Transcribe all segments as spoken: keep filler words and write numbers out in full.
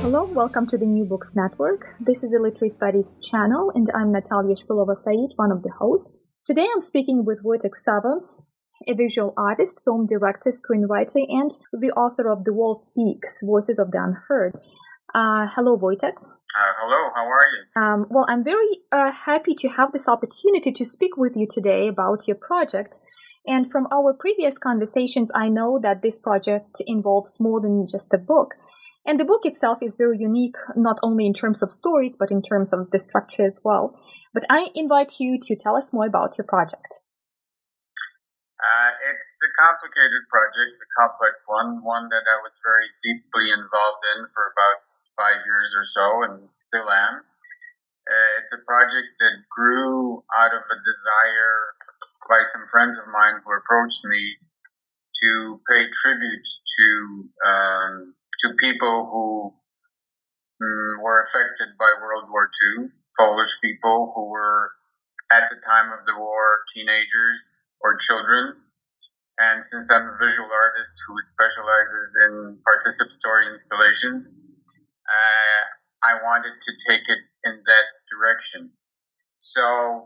Hello, welcome to the New Books Network. This is a Literary Studies channel, and I'm Natalia Shpilova-Said, one of the hosts. Today I'm speaking with Wojtek Sava, a visual artist, film director, screenwriter, and the author of The Wall Speaks, Voices of the Unheard. Uh, hello, Wojtek. Uh, hello, how are you? Um, well, I'm very uh, happy to have this opportunity to speak with you today about your project. And from our previous conversations, I know that this project involves more than just a book. And the book itself is very unique, not only in terms of stories, but in terms of the structure as well. But I invite you to tell us more about your project. Uh, it's a complicated project, a complex one, one that I was very deeply involved in for about five years or so, and still am. Uh, it's a project that grew out of a desire by some friends of mine who approached me to pay tribute to um, to people who um, were affected by World War Two, Polish people who were at the time of the war teenagers or children. And since I'm a visual artist who specializes in participatory installations, uh, I wanted to take it in that direction. So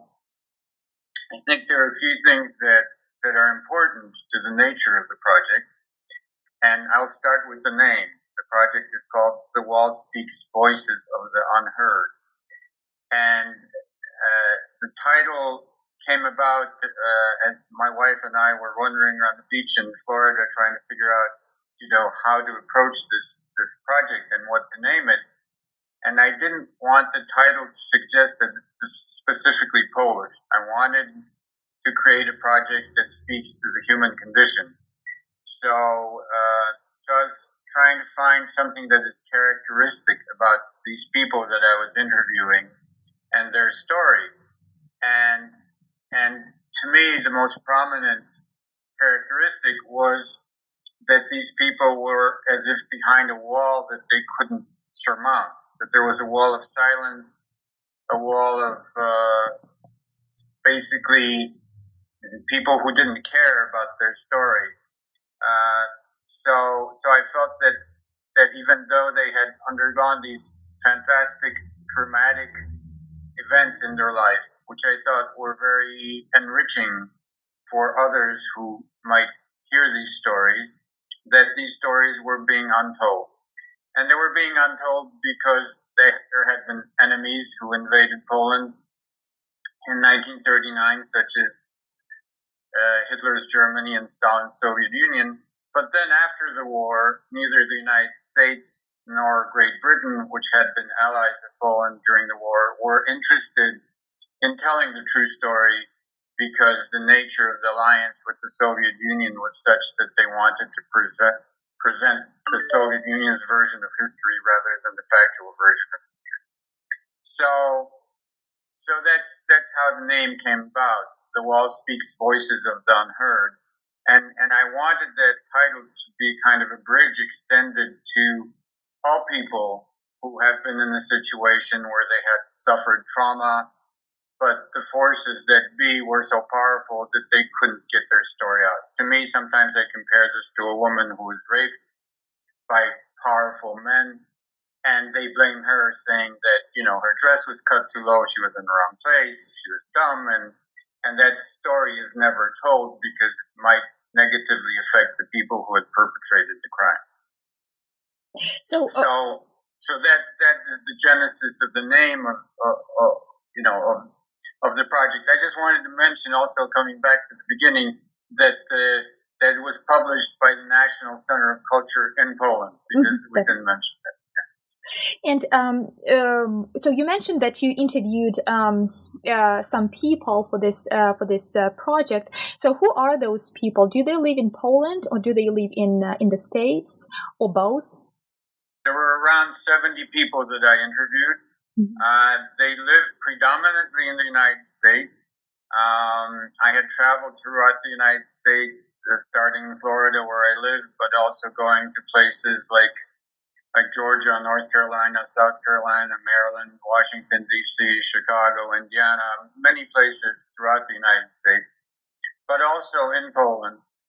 I think there are a few things that, that are important to the nature of the project. And I'll start with the name. The project is called The Wall Speaks, Voices of the Unheard. And uh, the title came about uh, as my wife and I were wandering around the beach in Florida trying to figure out, you know, how to approach this, this project and what to name it. And I didn't want the title to suggest that it's specifically Polish. I wanted to create a project that speaks to the human condition. So, uh, so I was trying to find something that is characteristic about these people that I was interviewing and their story. And, and to me, the most prominent characteristic was that these people were as if behind a wall that they couldn't surmount, that there was a wall of silence, a wall of, uh, basically people who didn't care about their story. Uh, so, so I felt that, that even though they had undergone these fantastic, dramatic events in their life, which I thought were very enriching for others who might hear these stories, that these stories were being untold. And they were being untold because they, there had been enemies who invaded Poland in nineteen thirty-nine, such as Uh, Hitler's Germany and Stalin's Soviet Union. But then after the war, neither the United States nor Great Britain, which had been allies of Poland during the war, were interested in telling the true story because the nature of the alliance with the Soviet Union was such that they wanted to present present the Soviet Union's version of history rather than the factual version of history. So, so that's that's how the name came about. The Wall Speaks, Voices of the Unheard. And, and I wanted that title to be kind of a bridge extended to all people who have been in a situation where they had suffered trauma, but the forces that be were so powerful that they couldn't get their story out. To me, sometimes I compare this to a woman who was raped by powerful men, and they blame her, saying that, you know, her dress was cut too low, she was in the wrong place, she was dumb, and And that story is never told because it might negatively affect the people who had perpetrated the crime. So, uh, so, so that that is the genesis of the name of, of, of you know of, of the project. I just wanted to mention, also coming back to the beginning, that uh, that it was published by the National Center of Culture in Poland, because mm-hmm. we didn't mention that. And um, um, so you mentioned that you interviewed um, uh, some people for this uh, for this uh, project. So who are those people? Do they live in Poland or do they live in uh, in the States or both? There were around seventy people that I interviewed. Mm-hmm. Uh, they lived predominantly in the United States. Um, I had traveled throughout the United States, uh, starting in Florida where I live, but also going to places like like Georgia, North Carolina, South Carolina, Maryland, Washington, D C, Chicago, Indiana, many places throughout the United States, but also in Poland.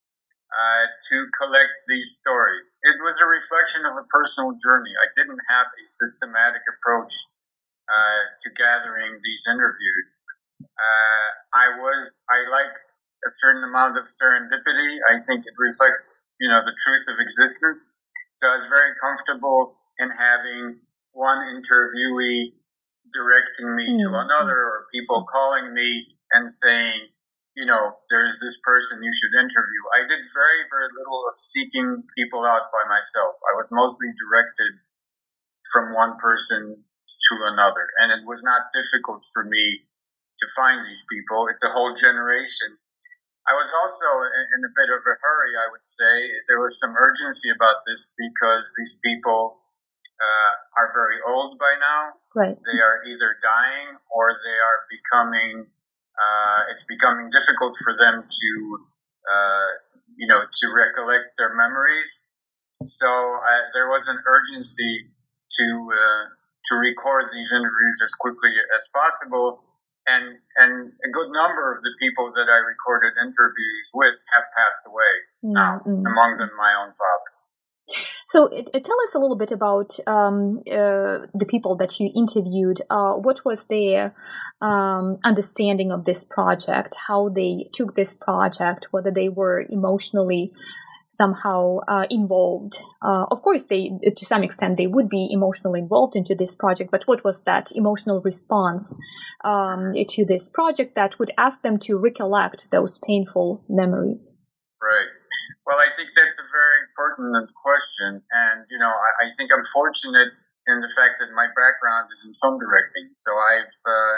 uh, to collect these stories. It was a reflection of a personal journey. I didn't have a systematic approach uh, to gathering these interviews. Uh, I was, I like a certain amount of serendipity. I think it reflects, you know, the truth of existence. So I was very comfortable in having one interviewee directing me mm-hmm. to another, or people calling me and saying, you know, there's this person you should interview. I did very, very little of seeking people out by myself. I was mostly directed from one person to another. And it was not difficult for me to find these people. It's a whole generation. I was also in a bit of a hurry, I would say. There was some urgency about this because these people uh, are very old by now. Right. They are either dying or they are becoming, uh, it's becoming difficult for them to, uh, you know, to recollect their memories. So uh, there was an urgency to uh, to record these interviews as quickly as possible. And and a good number of the people that I recorded interviews with have passed away mm-hmm. now, among them my own father. So it, it, tell us a little bit about um, uh, the people that you interviewed. Uh, what was their um, understanding of this project, how they took this project, whether they were emotionally somehow uh, involved. Uh, of course, they to some extent they would be emotionally involved into this project, but what was that emotional response um, to this project that would ask them to recollect those painful memories? Right. Well, I think that's a very pertinent question, and you know, I, I think I'm fortunate in the fact that my background is in film directing. So I've uh,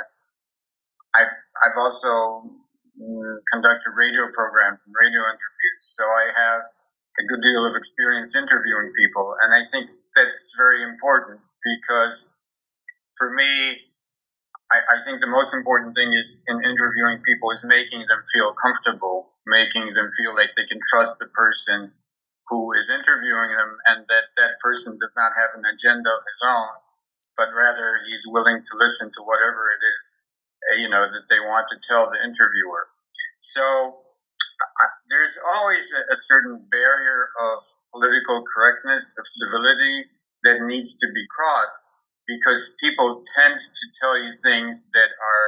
I've I've also mm, conducted radio programs and radio interviews. So I have a good deal of experience interviewing people, and I think that's very important because for me, I, I think the most important thing is in interviewing people is making them feel comfortable, making them feel like they can trust the person who is interviewing them, and that that person does not have an agenda of his own, but rather he's willing to listen to whatever it is, you know, that they want to tell the interviewer. So there's always a, a certain barrier of political correctness, of civility that needs to be crossed because people tend to tell you things that are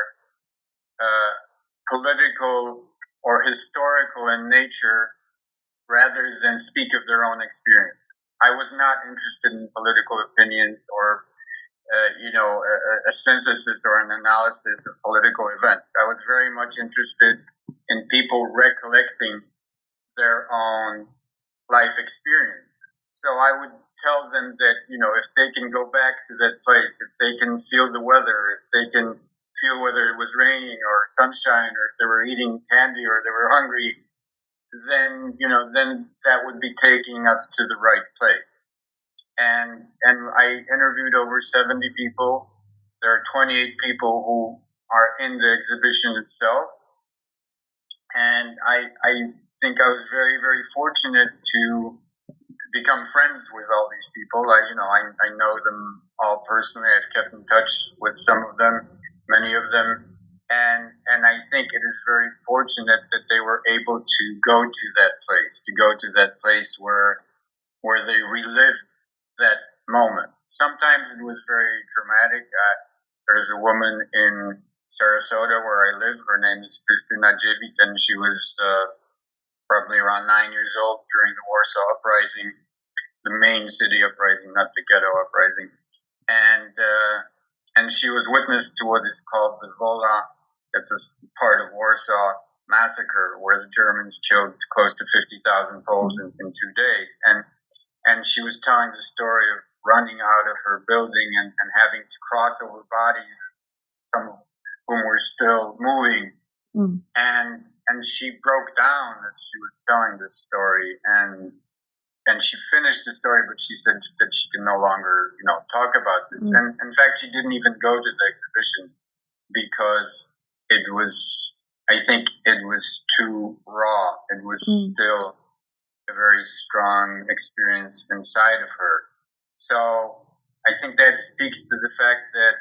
uh, political or historical in nature rather than speak of their own experiences. I was not interested in political opinions or Uh, you know, a, a synthesis or an analysis of political events. I was very much interested in people recollecting their own life experiences. So I would tell them that, you know, if they can go back to that place, if they can feel the weather, if they can feel whether it was raining or sunshine, or if they were eating candy or they were hungry, then, you know, then that would be taking us to the right place. And and I interviewed over seventy people. There are twenty-eight people who are in the exhibition itself. And I I think I was very, very fortunate to become friends with all these people. I you know I, I know them all personally. I've kept in touch with some of them, many of them. And and I think it is very fortunate that they were able to go to that place, to go to that place where where they relived that moment. Sometimes it was very dramatic. Uh, there's a woman in Sarasota where I live. Her name is Kristina Jevit, and she was uh, probably around nine years old during the Warsaw Uprising, the main city uprising, not the ghetto uprising. And uh, and she was witness to what is called the Wola. It's a part of Warsaw massacre where the Germans killed close to fifty thousand Poles in, in two days. And And she was telling the story of running out of her building and, and having to cross over bodies, some of whom were still moving. Mm. And and she broke down as she was telling this story. And and she finished the story, but she said that she can no longer, you know, talk about this. Mm. And in fact, she didn't even go to the exhibition because it was, I think it was too raw. It was mm. still a very strong experience inside of her. So I think that speaks to the fact that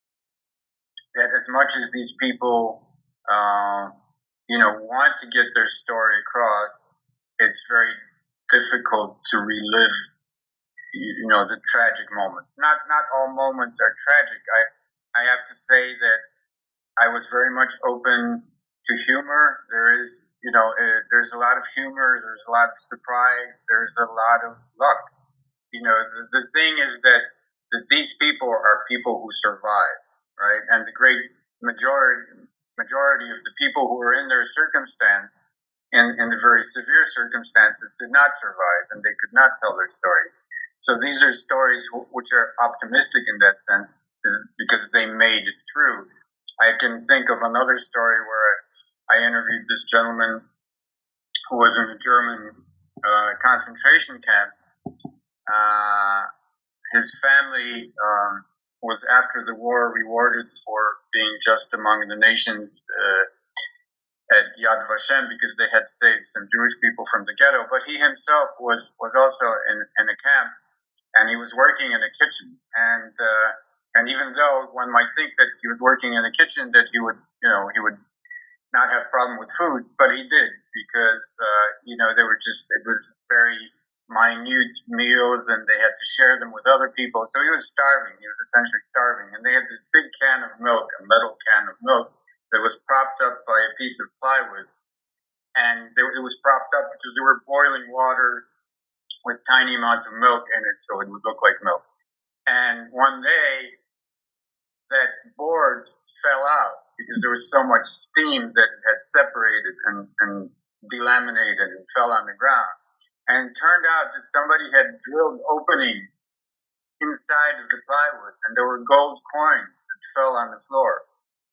that as much as these people, uh, you know, want to get their story across, it's very difficult to relive, you know, the tragic moments. Not not all moments are tragic. I I have to say that I was very much open to humor. There is, you know, uh, there's a lot of humor. There's a lot of surprise. There's a lot of luck. You know, the, the thing is that, that these people are people who survive, right? And the great majority majority of the people who are in their circumstance, in, in the very severe circumstances, did not survive, and they could not tell their story. So these are stories w- which are optimistic in that sense, is because they made it through. I can think of another story where I, I interviewed this gentleman who was in a German uh, concentration camp. Uh, his family um, was, after the war, rewarded for being just among the nations uh, at Yad Vashem because they had saved some Jewish people from the ghetto. But he himself was, was also in, in a camp, and he was working in a kitchen. And uh, and even though one might think that he was working in a kitchen, that he would, you know, he would not have problem with food, but he did, because uh, you know, they were just, it was very minute meals, and they had to share them with other people. So he was starving. He was essentially starving, and they had this big can of milk, a metal can of milk that was propped up by a piece of plywood, and they, it was propped up because they were boiling water with tiny amounts of milk in it, so it would look like milk. And one day, that board fell out because there was so much steam that it had separated and, and delaminated and fell on the ground. And it turned out that somebody had drilled openings inside of the plywood, and there were gold coins that fell on the floor.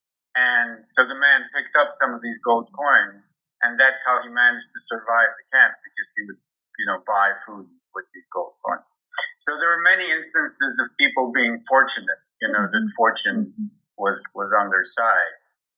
And so the man picked up some of these gold coins, and that's how he managed to survive the camp, because he would, you know, buy food with these gold coins. So there were many instances of people being fortunate, you know, that fortune was, was on their side.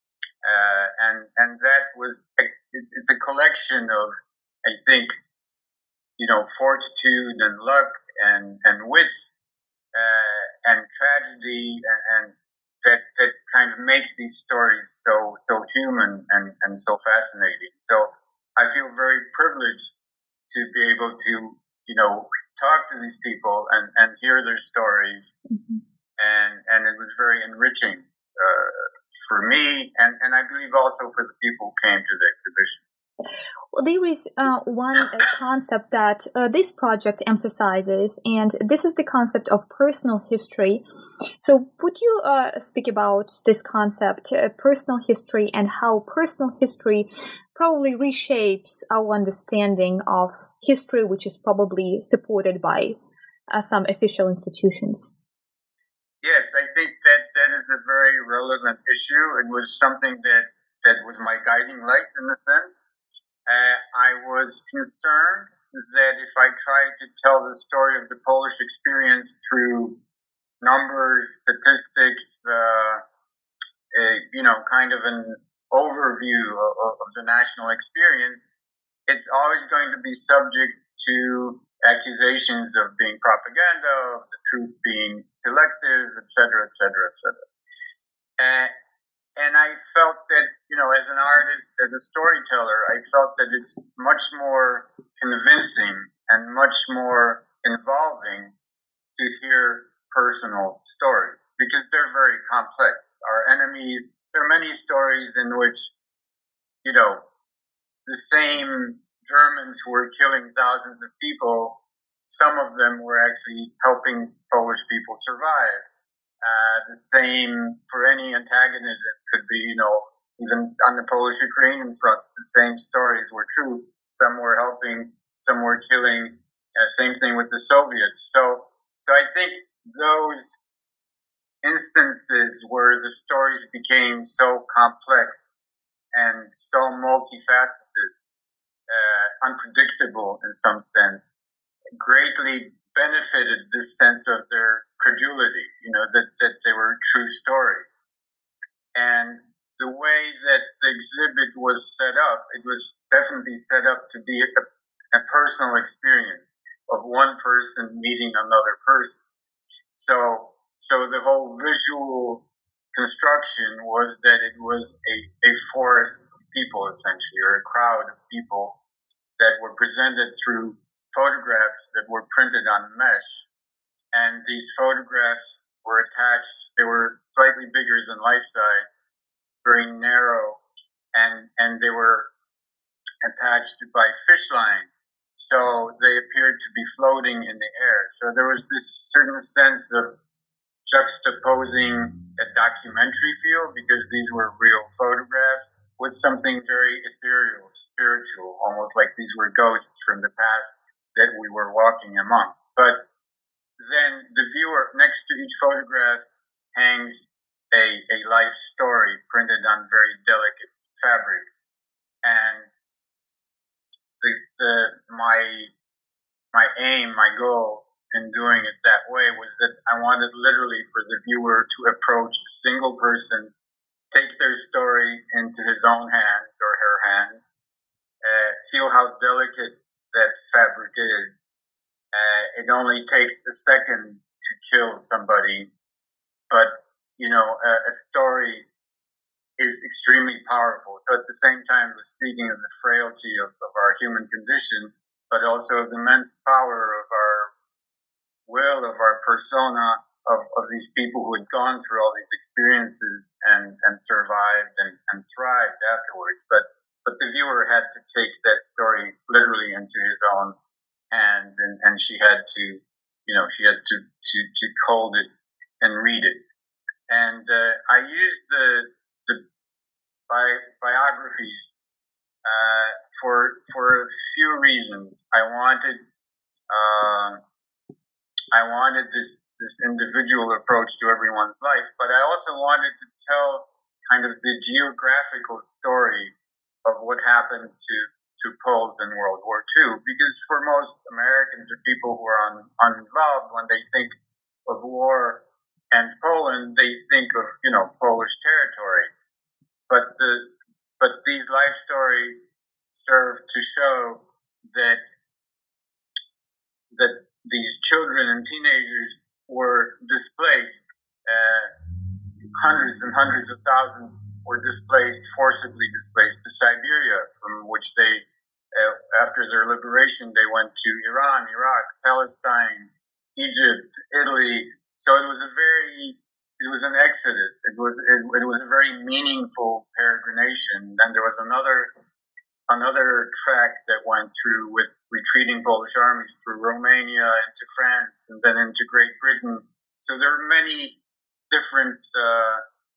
Uh, and, and that was, it's, it's a collection of, I think, you know, fortitude and luck and, and wits, uh, and tragedy, and, and that, that kind of makes these stories so, so human and, and so fascinating. So I feel very privileged to be able to, you know, talk to these people and, and hear their stories. Mm-hmm. And, and it was very enriching, uh, for me, and, and I believe also for the people who came to the exhibition. Well, there is uh, one uh, concept that uh, this project emphasizes, and this is the concept of personal history. So would you uh, speak about this concept, uh, personal history, and how personal history probably reshapes our understanding of history, which is probably supported by uh, some official institutions? Yes, I think that that is a very relevant issue. It was something that, that was my guiding light, in a sense. Uh, I was concerned that if I tried to tell the story of the Polish experience through numbers, statistics, uh, a, you know, kind of an overview of, of the national experience, it's always going to be subject to accusations of being propaganda, of the truth being selective, et cetera, et cetera, et cetera. Uh, And I felt that, you know, as an artist, as a storyteller, I felt that it's much more convincing and much more involving to hear personal stories, because they're very complex. Our enemies, there are many stories in which, you know, the same Germans who were killing thousands of people, some of them were actually helping Polish people survive. Uh, the same for any antagonism could be, you know, even on the Polish-Ukrainian front, the same stories were true. Some were helping, some were killing. Uh, same thing with the Soviets. So, so I think those instances where the stories became so complex and so multifaceted, uh, unpredictable in some sense, greatly benefited this sense of their credulity, you know, that, that they were true stories. And the way that the exhibit was set up, it was definitely set up to be a, a personal experience of one person meeting another person. So, so the whole visual construction was that it was a, a forest of people, essentially, or a crowd of people that were presented through photographs that were printed on mesh. And these photographs were attached, they were slightly bigger than life size, very narrow, and, and they were attached by fish line. So they appeared to be floating in the air. So there was this certain sense of juxtaposing a documentary feel, because these were real photographs, with something very ethereal, spiritual, almost like these were ghosts from the past that we were walking amongst. But then the viewer, next to each photograph, hangs a, a life story printed on very delicate fabric. And the, the, my, my aim, my goal in doing it that way was that I wanted literally for the viewer to approach a single person, take their story into his own hands or her hands, uh, feel how delicate that fabric is. Uh, it only takes a second to kill somebody, but, you know, a, a story is extremely powerful. So at the same time, we're speaking of the frailty of, of our human condition, but also of the immense power of our will, of our persona, of, of these people who had gone through all these experiences and, and survived and, and thrived afterwards. But, but the viewer had to take that story literally into his own hands, and, and she had to, you know, she had to, to, to hold it and read it. And, uh, I used the, the bi- biographies, uh, for, for a few reasons. I wanted, uh, I wanted this, this individual approach to everyone's life, but I also wanted to tell kind of the geographical story of what happened to, to Poles in World War Two, because for most Americans or people who are un, uninvolved, when they think of war and Poland, they think of, you know, Polish territory. But the, but these life stories serve to show that, that these children and teenagers were displaced. Uh, hundreds and hundreds of thousands were displaced, forcibly displaced to Siberia, from which they, uh, after their liberation, they went to Iran, Iraq, Palestine, Egypt, Italy. So it was a very, it was an exodus. It was, it, it was a very meaningful peregrination. And there was another another track that went through with retreating Polish armies through Romania into France and then into Great Britain. So there are many different uh,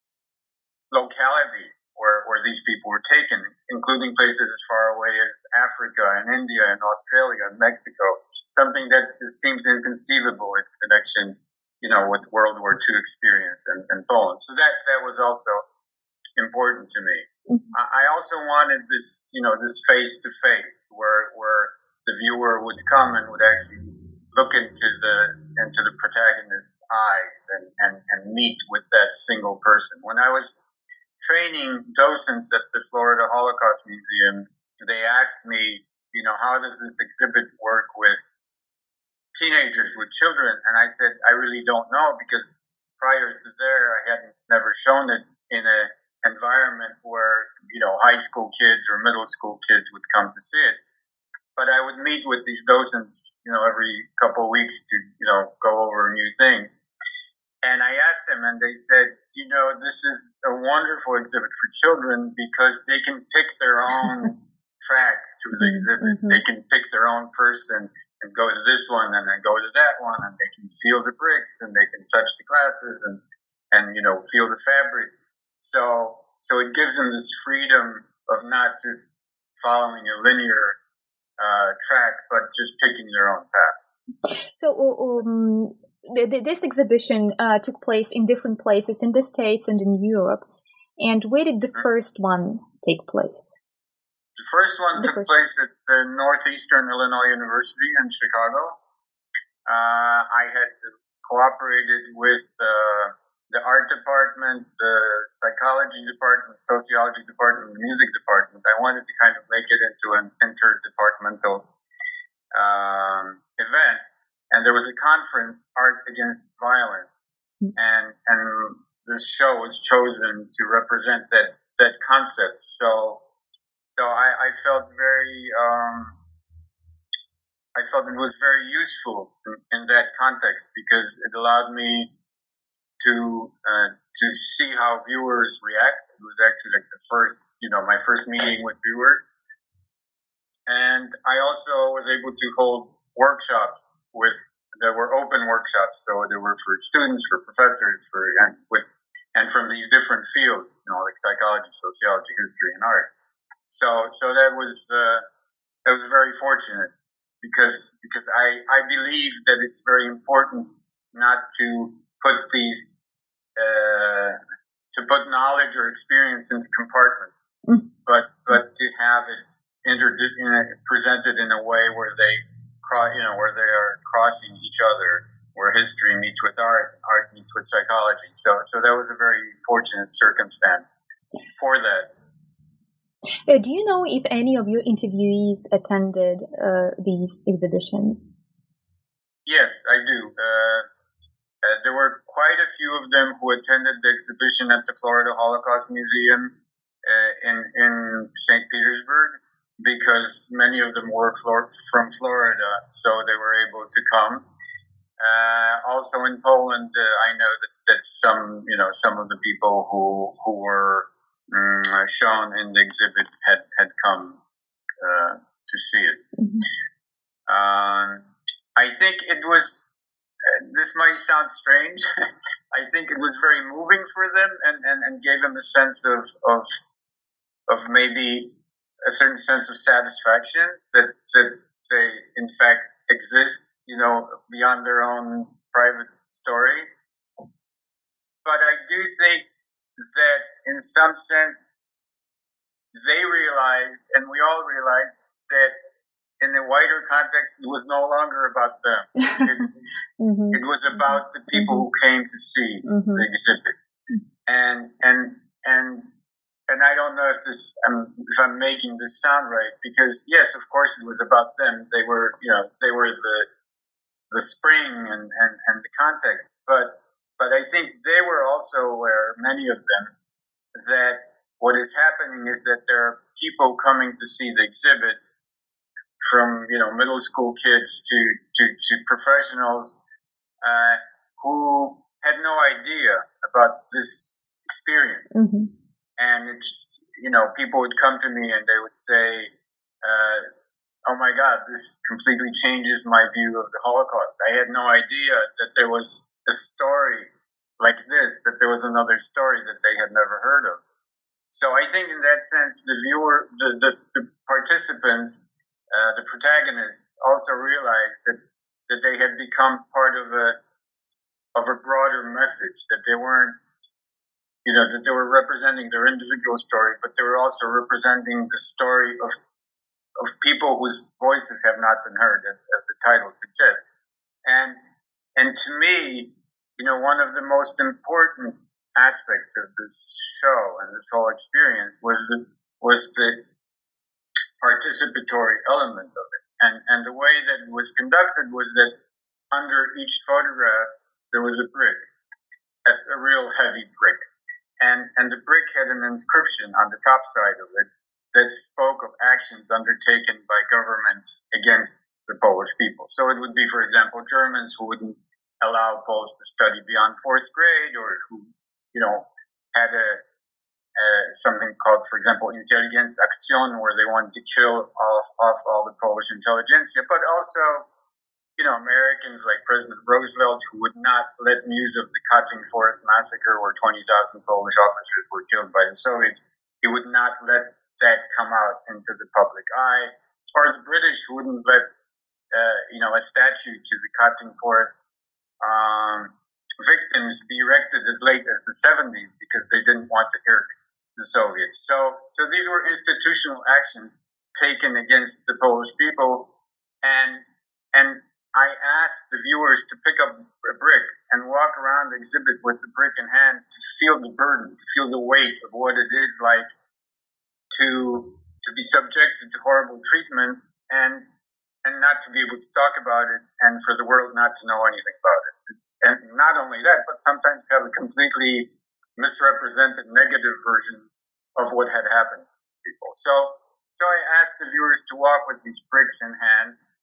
localities where, where these people were taken, including places as far away as Africa and India and Australia and Mexico, something that just seems inconceivable in connection, you know, with World War Two experience and, and Poland. So that, that was also important to me. Mm-hmm. I also wanted this, you know, this face to face where, where the viewer would come and would actually look into the, into the protagonist's eyes and, and, and meet with that single person. When I was training docents at the Florida Holocaust Museum, they asked me, you know, how does this exhibit work with teenagers, with children? And I said, I really don't know, because prior to there, I hadn't never shown it in a environment where, you know, high school kids or middle school kids would come to see it. But I would meet with these docents, you know, every couple of weeks to, you know, go over new things. And I asked them, and they said, you know, this is a wonderful exhibit for children because they can pick their own track through the exhibit. Mm-hmm. They can pick their own person and go to this one and then go to that one, and they can feel the bricks and they can touch the glasses and, and, you know, feel the fabric. So, so it gives them this freedom of not just following a linear uh, track, but just picking their own path. So, um, the, the, this exhibition uh, took place in different places in the States and in Europe. And where did the mm-hmm. first one take place? The first one the took first. place at the Northeastern Illinois University in Chicago. Uh, I had cooperated with uh, the art department, the psychology department, sociology department, the music department. I wanted to kind of make it into an interdepartmental um, event. And there was a conference, Art Against Violence. And and this show was chosen to represent that, that concept. So so I, I felt very um, I felt it was very useful in, in that context because it allowed me to uh, to see how viewers react. It was actually like the first, you know, my first meeting with viewers, and I also was able to hold workshops with that were open workshops, so they were for students, for professors, for and with and from these different fields, you know, like psychology, sociology, history, and art. So so that was uh, that was very fortunate because because I I believe that it's very important not to put these uh, to put knowledge or experience into compartments, mm. but but to have it inter- presented in a way where they you know where they are crossing each other, where history meets with art, art meets with psychology. So so that was a very fortunate circumstance for that. Uh, do you know if any of your interviewees attended uh, these exhibitions? Yes, I do. Uh, uh, there were quite a few of them who attended the exhibition at the Florida Holocaust Museum uh, in in Saint Petersburg, because many of them were Flor- from Florida, so they were able to come. Uh, also in Poland, uh, I know that, that some, you know, some of the people who who were um, shown in the exhibit had had come uh, to see it. Mm-hmm. Um, I think it was. Uh, this might sound strange. I think it was very moving for them, and, and, and gave them a sense of of of maybe a certain sense of satisfaction that that they in fact exist, you know, beyond their own private story. But I do think that in some sense they realized, and we all realized, that in the wider context it was no longer about them. It, mm-hmm. it was about the people mm-hmm. who came to see mm-hmm. the exhibit. And and and and I don't know if this um, if I'm making this sound right, because yes, of course it was about them. They were, you know, they were the the spring and, and, and the context. But but I think they were also aware, many of them, that what is happening is that there are people coming to see the exhibit, from, you know, middle school kids to to, to professionals uh, who had no idea about this experience. Mm-hmm. And it's, you know, people would come to me and they would say, uh, oh my God, this completely changes my view of the Holocaust. I had no idea that there was a story like this, that there was another story that they had never heard of. So I think in that sense, the viewer, the, the, the participants, uh, the protagonists also realized that, that they had become part of a, of a broader message, that they weren't, you know, that they were representing their individual story, but they were also representing the story of of people whose voices have not been heard, as, as the title suggests. And and to me, you know, one of the most important aspects of this show and this whole experience was the was the participatory element of it. And and the way that it was conducted was that under each photograph there was a brick, a, a real heavy brick. And and the brick had an inscription on the top side of it that spoke of actions undertaken by governments against the Polish people. So it would be, for example, Germans who wouldn't allow Poles to study beyond fourth grade, or who, you know, had a, a something called, for example, Intelligenzaktion, where they wanted to kill off, off all the Polish intelligentsia, but also, you know, Americans like President Roosevelt, who would not let news of the Katyn Forest massacre, where twenty thousand Polish officers were killed by the Soviets. He would not let that come out into the public eye. Or the British wouldn't let, uh, you know, a statue to the Katyn Forest um, victims be erected as late as the seventies because they didn't want to irk the Soviets. So, so these were institutional actions taken against the Polish people, and and I asked the viewers to pick up a brick and walk around the exhibit with the brick in hand to feel the burden, to feel the weight of what it is like to to be subjected to horrible treatment, and and not to be able to talk about it, and for the world not to know anything about it. It's, and not only that, but sometimes have a completely misrepresented negative version of what had happened to people. So so I asked the viewers to walk with these bricks in hand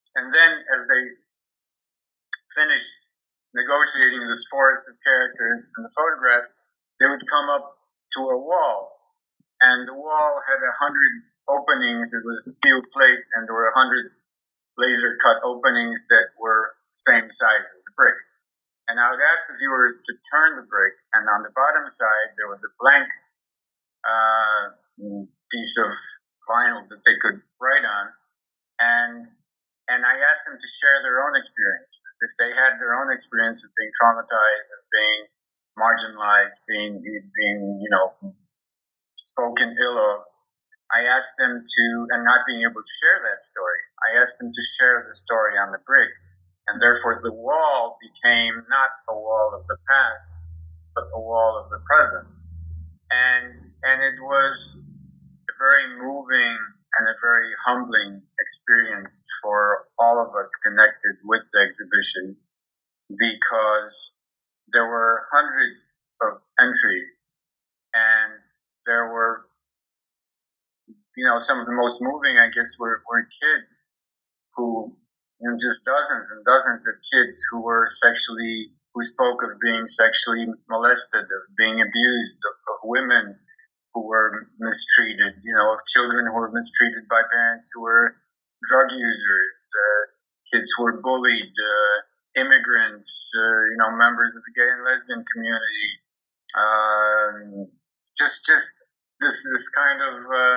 And then as they finished negotiating this forest of characters and the photographs, they would come up to a wall. And the wall had a hundred openings. It was steel plate, and there were a hundred laser cut openings that were same size as the brick. And I would ask the viewers to turn the brick, and on the bottom side there was a blank uh, piece of vinyl that they could write on, and and I asked them to share their own experience. If they had their own experience of being traumatized, of being marginalized, being being you know spoken ill of, I asked them to, and not being able to share that story, I asked them to share the story on the brick. And therefore the wall became not a wall of the past, but a wall of the present. And, and it was a very moving and a very humbling experience for all of us connected with the exhibition, because there were hundreds of entries, and there were, you know, some of the most moving, I guess, were, were kids who, you know, just dozens and dozens of kids who were sexually, who spoke of being sexually molested, of being abused, of, of women who were mistreated, you know, of children who were mistreated by parents who were drug users, uh, kids who were bullied, uh, immigrants, uh, you know, members of the gay and lesbian community. Um, just, just this, this kind of, uh,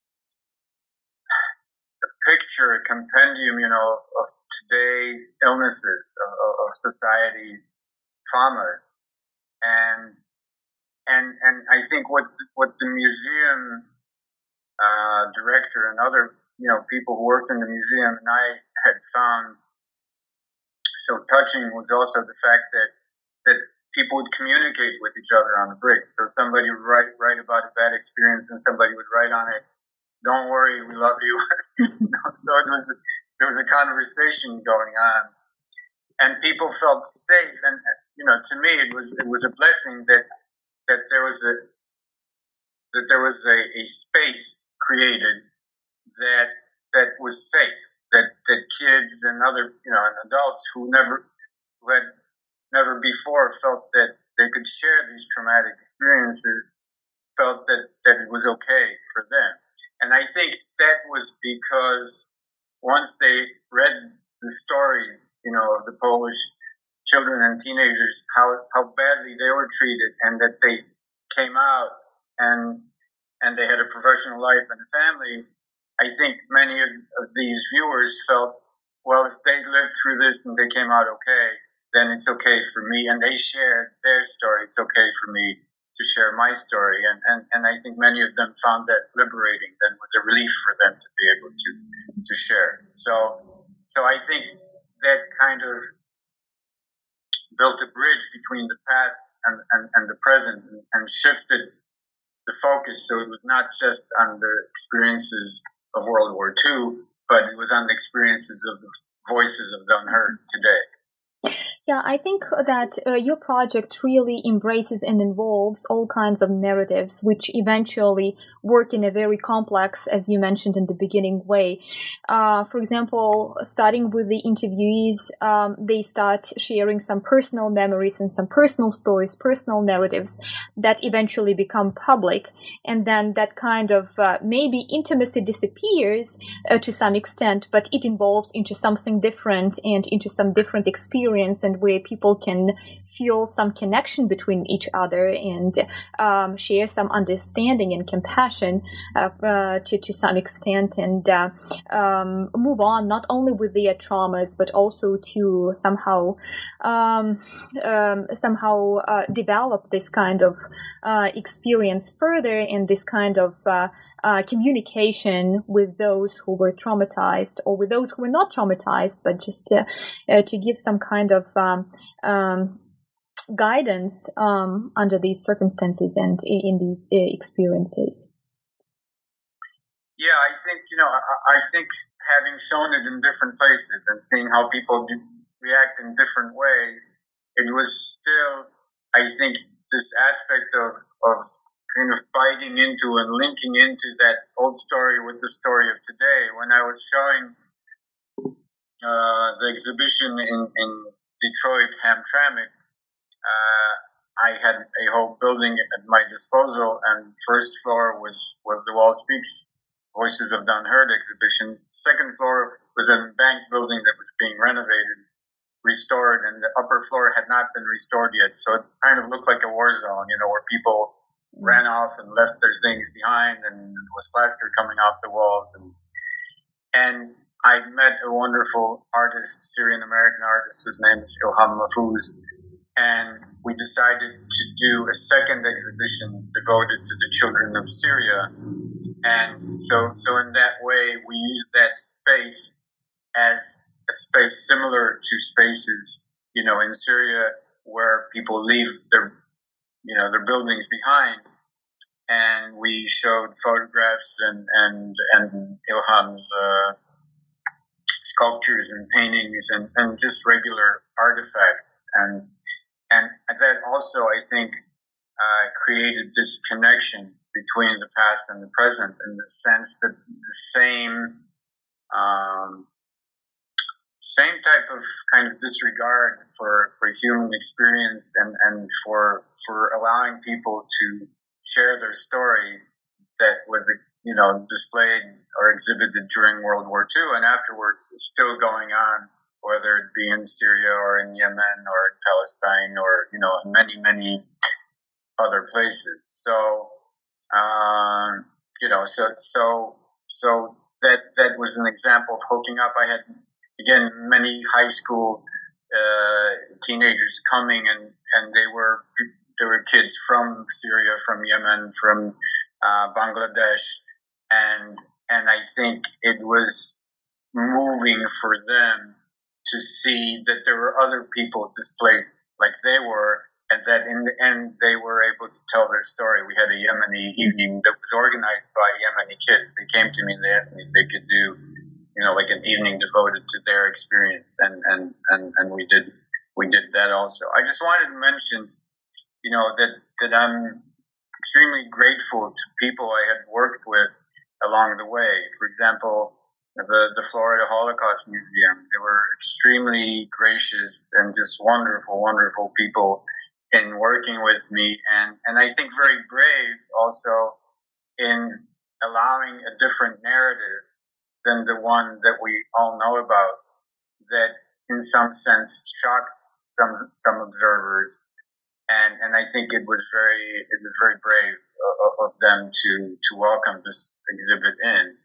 picture, a compendium, you know, of today's illnesses, of, of society's traumas. And, and, and I think what, what the museum, uh, director and other, you know, people who worked in the museum and I had found so touching was also the fact that, that people would communicate with each other on the bricks. So somebody would write, write about a bad experience, and somebody would write on it, "Don't worry, we love you." So it was, there was a conversation going on, and people felt safe. And, you know, to me, it was, it was a blessing that, that there was a, that there was a, a space created that, that was safe, that, that kids and other, you know, and adults who never, who had never before felt that they could share these traumatic experiences, felt that, that it was okay for them. And I think that was because once they read the stories, you know, of the Polish children and teenagers, how, how badly they were treated, and that they came out and, and they had a professional life and a family, I think many of, of these viewers felt, well, if they lived through this and they came out okay, then it's okay for me. And they shared their story. It's okay for me to share my story. And, and, and I think many of them found that liberating, that was a relief for them to be able to, to share. So, so I think that kind of built a bridge between the past and, and, and the present, and, and shifted the focus. So it was not just on the experiences of World War Two, but it was on the experiences of the voices of the unheard today. Yeah, I think that uh, your project really embraces and involves all kinds of narratives, which eventually work in a very complex, as you mentioned in the beginning, way. Uh, for example, starting with the interviewees, um, they start sharing some personal memories and some personal stories, personal narratives that eventually become public. And then that kind of uh, maybe intimacy disappears uh, to some extent, but it evolves into something different and into some different experience, and where people can feel some connection between each other and um, share some understanding and compassion uh, uh, to, to some extent, and uh, um, move on not only with their traumas, but also to somehow um, um, somehow uh, develop this kind of uh, experience further, and this kind of uh, uh, communication with those who were traumatized, or with those who were not traumatized, but just uh, uh, to give some kind of um, um, guidance um, under these circumstances and in these uh, experiences. Yeah, I think, you know, I, I think having shown it in different places and seeing how people do react in different ways, it was still, I think, this aspect of, of kind of biting into and linking into that old story with the story of today. When I was showing uh, the exhibition in, in Detroit, Hamtramck, uh, I had a whole building at my disposal, and first floor was where The Wall Speaks, Voices of the Unheard exhibition. Second floor was a bank building that was being renovated, restored, and the upper floor had not been restored yet. So it kind of looked like a war zone, you know, where people ran off and left their things behind, and there was plaster coming off the walls. And, and I met a wonderful artist, Syrian-American artist, whose name is Ilham Mahfouz. And we decided to do a second exhibition devoted to the children of Syria. And so, so in that way, we used that space as a space similar to spaces, you know, in Syria where people leave their, you know, their buildings behind. And we showed photographs and, and, and Ilham's, uh, sculptures and paintings and, and just regular artifacts. And, and that also, I think, uh, created this connection between the past and the present in the sense that the same, um, same type of kind of disregard for, for human experience and, and for, for allowing people to share their story that was, you know, displayed or exhibited during World War Two and afterwards is still going on, whether it be in Syria or in Yemen or in Palestine or, you know, in many, many other places. So, um, you know, so, so, so that, that was an example of hooking up. I had, again, many high school, uh, teenagers coming and, and they were, there were kids from Syria, from Yemen, from, uh, Bangladesh. And, and I think it was moving for them to see that there were other people displaced like they were, and that in the end they were able to tell their story. We had a Yemeni evening that was organized by Yemeni kids. They came to me and they asked me if they could do, you know, like an evening devoted to their experience, and, and, and, and we did we did that also. I just wanted to mention, you know, that, that I'm extremely grateful to people I had worked with along the way. For example, the, the Florida Holocaust Museum, they were extremely gracious and just wonderful, wonderful people in working with me. And, and I think very brave also in allowing a different narrative than the one that we all know about, that in some sense shocks some, some observers. And, and I think it was very, it was very brave of, of them to, to welcome this exhibit in.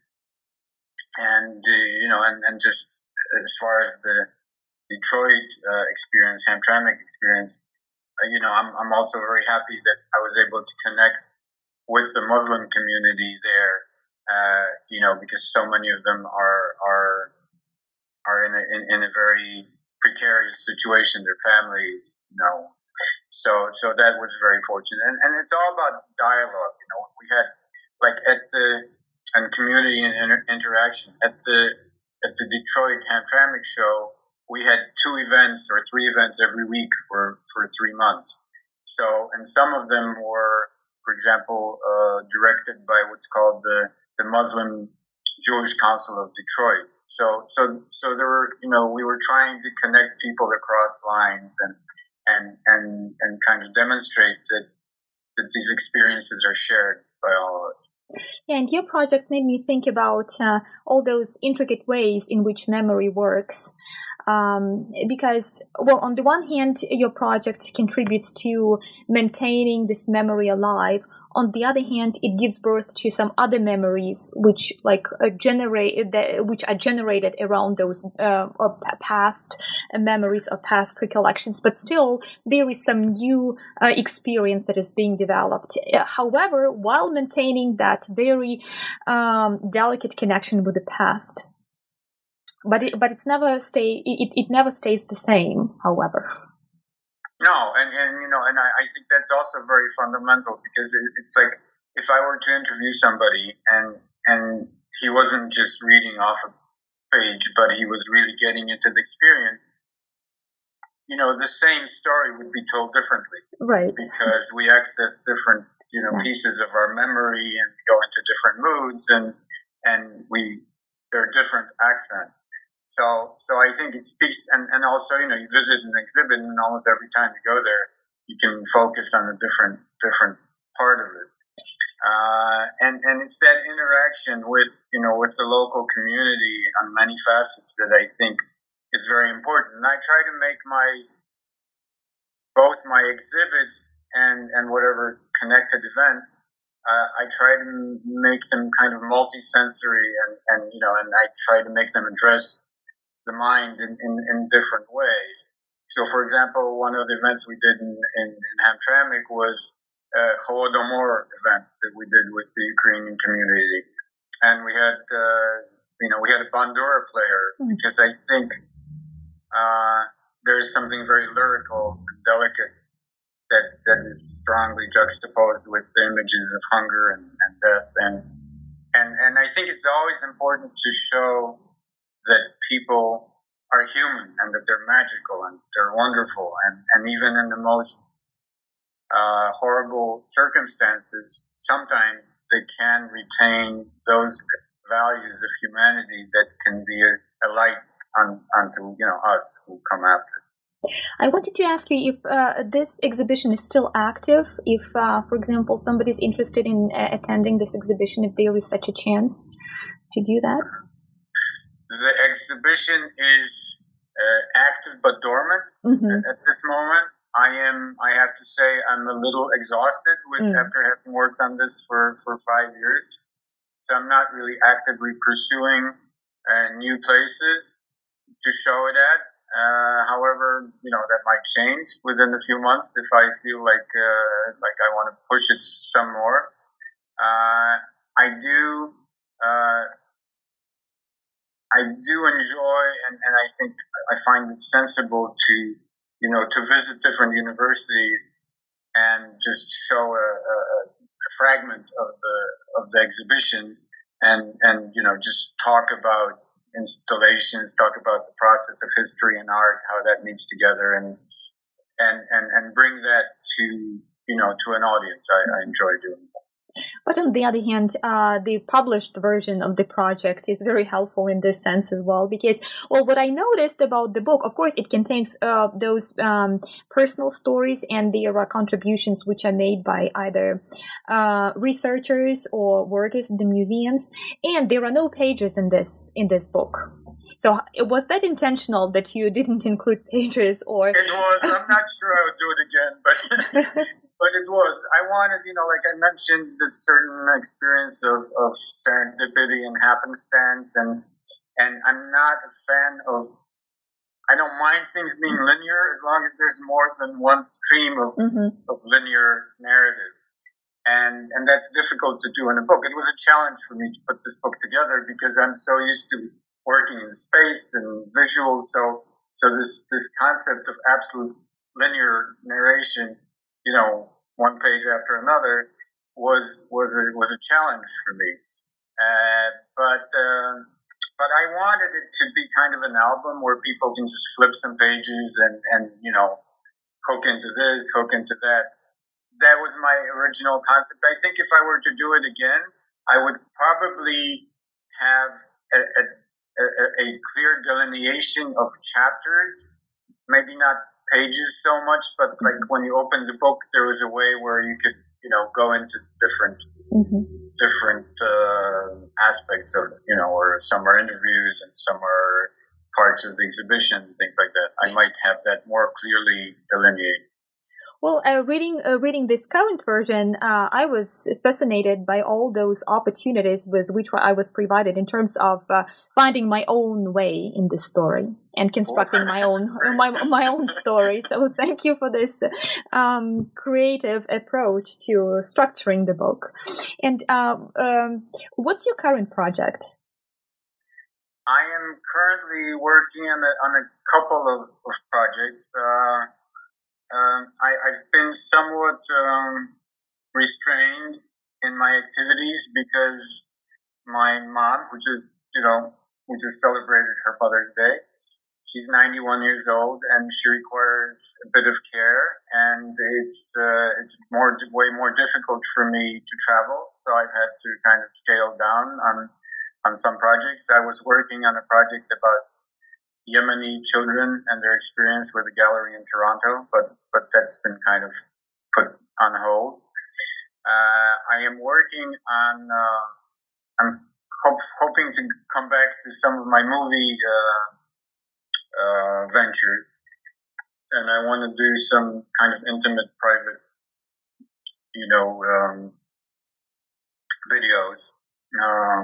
And, uh, you know, and, and just as far as the Detroit uh, experience, Hamtramck experience, uh, you know, I'm, I'm also very happy that I was able to connect with the Muslim community there, uh, you know, because so many of them are, are, are in a, in, in a very precarious situation, their families, you know. So, so that was very fortunate. And, and it's all about dialogue, you know. We had, like, at the, and community and inter- interaction. At the at the Detroit Hamtramck show, we had two events or three events every week for, for three months. So, and some of them were, for example, uh, directed by what's called the, the Muslim Jewish Council of Detroit. So, so, so there were, you know, we were trying to connect people across lines and, and, and, and kind of demonstrate that, that these experiences are shared by all of us. Yeah, and your project made me think about uh, all those intricate ways in which memory works. Um, because, well, on the one hand, your project contributes to maintaining this memory alive. On the other hand, it gives birth to some other memories which, like, uh, generate that, which are generated around those uh, of past uh, memories or past recollections. But still, there is some new uh, experience that is being developed. Uh, however, while maintaining that very um, delicate connection with the past. But it, but it's never stay. It, it never stays the same. However. No, and, and you know, and I, I think that's also very fundamental, because it, it's like if I were to interview somebody and and he wasn't just reading off a page, but he was really getting into the experience, you know, the same story would be told differently, right? Because we access different, you know, yeah. pieces of our memory and go into different moods, and and we there are different accents. So, so I think it speaks, and, and also, you know, you visit an exhibit, and almost every time you go there, you can focus on a different, different part of it. Uh, and, and it's that interaction with, you know, with the local community on many facets that I think is very important. And I try to make my, both my exhibits and, and whatever connected events, uh, I try to make them kind of multi-sensory and, and, you know, and I try to make them address the mind in, in, in different ways. So, for example, one of the events we did in, in, in Hamtramck was a Holodomor event that we did with the Ukrainian community. And we had, uh, you know, we had a bandura player because I think uh, there's something very lyrical and delicate that, that is strongly juxtaposed with the images of hunger and, and death. And, and, and I think it's always important to show that people are human and that they're magical and they're wonderful. And, and even in the most uh, horrible circumstances, sometimes they can retain those values of humanity that can be a, a light on, onto, you know, us who come after. I wanted to ask you if uh, this exhibition is still active, if, uh, for example, somebody's interested in uh, attending this exhibition, if there is such a chance to do that. The exhibition is uh, active but dormant mm-hmm. at this moment. I am, I have to say, I'm a little exhausted with mm. after having worked on this for, for five years. So I'm not really actively pursuing uh, new places to show it at. Uh, however, you know, that might change within a few months if I feel like, uh, like I want to push it some more. Uh, I do, uh, I do enjoy, and, and I think I find it sensible to, you know, to visit different universities and just show a, a, a fragment of the of the exhibition, and and you know, just talk about installations, talk about the process of history and art, how that meets together, and and and, and bring that to, you know, to an audience. I, I enjoy doing that. But on the other hand, uh, the published version of the project is very helpful in this sense as well, because, well, what I noticed about the book, of course, it contains uh, those um, personal stories, and there are contributions which are made by either uh, researchers or workers in the museums, and there are no pages in this in this book. So was that intentional that you didn't include pages, or? It was. I'm not sure I would do it again, but. But it was, I wanted, you know, like I mentioned, this certain experience of, of serendipity and happenstance, and and I'm not a fan of, I don't mind things being linear as long as there's more than one stream of, mm-hmm. of linear narrative. And and that's difficult to do in a book. It was a challenge for me to put this book together because I'm so used to working in space and visuals. So so this, this concept of absolute linear narration, you know, one page after another, was was a was a challenge for me. Uh, but uh, but I wanted it to be kind of an album where people can just flip some pages and, and you know, hook into this, hook into that. That was my original concept. I think if I were to do it again, I would probably have a, a, a, a clear delineation of chapters, maybe not pages so much, but like when you open the book, there was a way where you could, you know, go into different, mm-hmm. different uh, aspects of, you know, or some are interviews and some are parts of the exhibition, things like that. I might have that more clearly delineated. Well, uh, reading uh, reading this current version, uh, I was fascinated by all those opportunities with which I was provided in terms of uh, finding my own way in the story and constructing my own my my own story. So, thank you for this um, creative approach to structuring the book. And uh, um, what's your current project? I am currently working on a, on a couple of, of projects. Uh, Uh, I, I've been somewhat um, restrained in my activities because my mom, who just, you know, who just celebrated her Mother's Day, she's ninety-one years old and she requires a bit of care, and it's uh, it's more way more difficult for me to travel, so I've had to kind of scale down on on some projects. I was working on a project about Yemeni children and their experience with the gallery in Toronto, but, but that's been kind of put on hold. Uh, I am working on, uh, I'm hope, hoping to come back to some of my movie uh, uh, ventures, and I want to do some kind of intimate, private, you know, um, videos. Uh,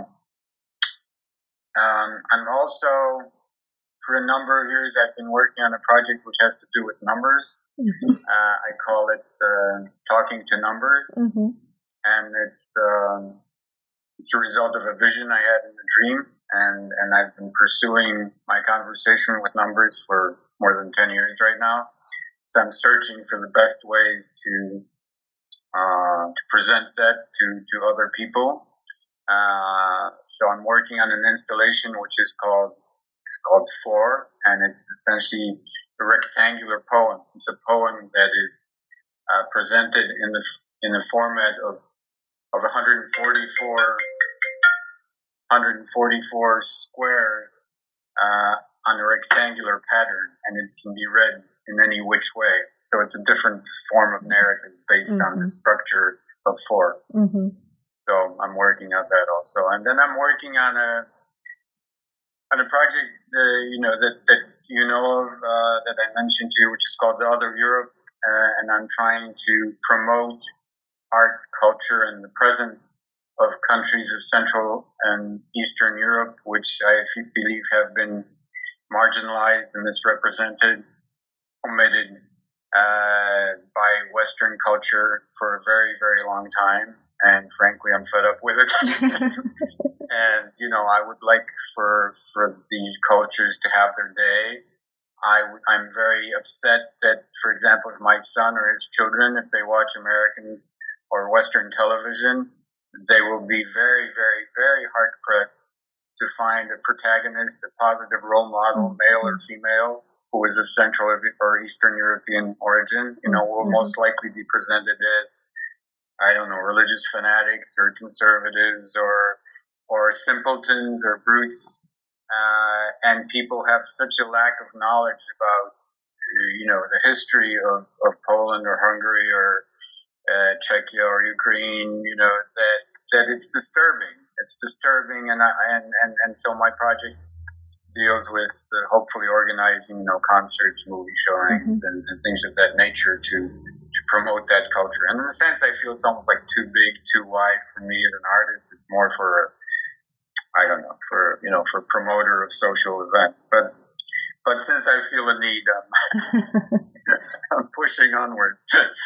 um, I'm also, for a number of years, I've been working on a project which has to do with numbers. Mm-hmm. Uh, I call it uh, Talking to Numbers. Mm-hmm. And it's um, it's a result of a vision I had in a dream. And, and I've been pursuing my conversation with numbers for more than ten years right now. So I'm searching for the best ways to uh, to present that to, to other people. Uh, so I'm working on an installation which is called It's called Four, and it's essentially a rectangular poem. It's a poem that is uh, presented in the in the format of of one hundred forty-four squares uh, on a rectangular pattern, and it can be read in any which way. So it's a different form of narrative based mm-hmm. on the structure of four. Mm-hmm. So I'm working on that also, and then I'm working on a. on a project, uh, you know, that, that you know of, uh, that I mentioned to you, which is called The Other Europe, uh, and I'm trying to promote art, culture, and the presence of countries of Central and Eastern Europe, which I believe have been marginalized and misrepresented, omitted uh, by Western culture for a very, very long time. And frankly, I'm fed up with it. And, you know, I would like for for these cultures to have their day. I, I'm very upset that, for example, if my son or his children, if they watch American or Western television, they will be very, very, very hard-pressed to find a protagonist, a positive role model, male or female, who is of Central or Eastern European origin. You know, will most likely be presented as, I don't know, religious fanatics or conservatives or or simpletons or brutes, uh, and people have such a lack of knowledge about, you know, the history of, of Poland or Hungary or uh, Czechia or Ukraine, you know, that that it's disturbing. It's disturbing, and I, and, and and so my project deals with uh, hopefully organizing, you know, concerts, movie showings, mm-hmm. and, and things of that nature to to promote that culture. And in a sense, I feel it's almost like too big, too wide for me as an artist. It's more for, I don't know, for, you know, for promoter of social events. But but since I feel a need, um, I'm pushing onwards.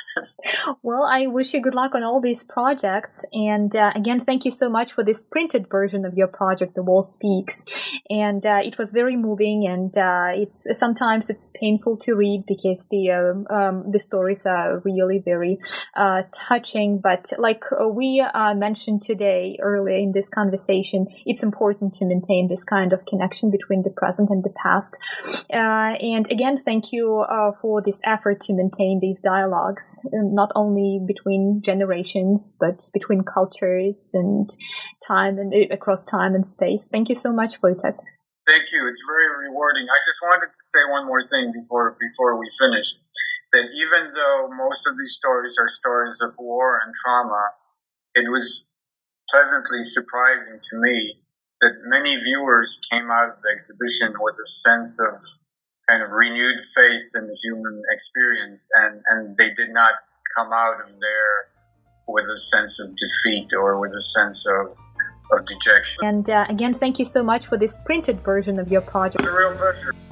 Well, I wish you good luck on all these projects. And uh, again, thank you so much for this printed version of your project, The Wall Speaks. And uh, it was very moving, and uh, it's sometimes it's painful to read because the um, um, the stories are really very uh, touching. But like we uh, mentioned today earlier in this conversation, it's important to maintain this kind of connection between the present and the past. Uh, and again, thank you uh, for this effort to maintain these dialogues, um, not only between generations, but between cultures and time and uh, across time and space. Thank you so much, Wojtek. Thank you. It's very rewarding. I just wanted to say one more thing before before we finish. That even though most of these stories are stories of war and trauma, it was pleasantly surprising to me that many viewers came out of the exhibition with a sense of kind of renewed faith in the human experience, and, and they did not come out of there with a sense of defeat or with a sense of, of dejection. And uh, again, thank you so much for this printed version of your project. It's a real pleasure.